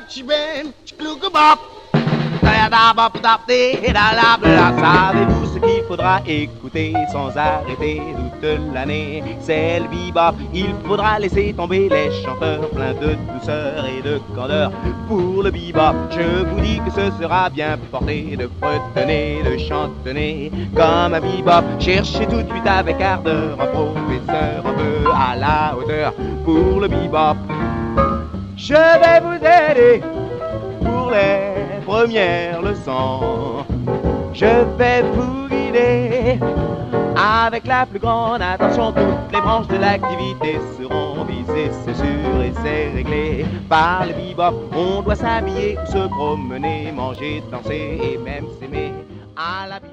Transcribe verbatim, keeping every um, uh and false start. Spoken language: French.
chibin, chikloukabop. Savez-vous ce qu'il faudra écouter sans arrêter toute l'année? C'est le bebop, il faudra laisser tomber les chanteurs pleins de douceur et de candeur. Pour le bebop, je vous dis que ce sera bien porté de fredonner, de chantonner comme un bebop. Cherchez tout de suite avec ardeur un professeur un peu à la hauteur. Pour le bebop, je vais vous aider pour les premières leçons. Je vais vous guider avec la plus grande attention. Toutes les branches de l'activité seront visées, c'est sûr et c'est réglé. Par le bebop, on doit s'habiller, se promener, manger, danser et même s'aimer à la bebop.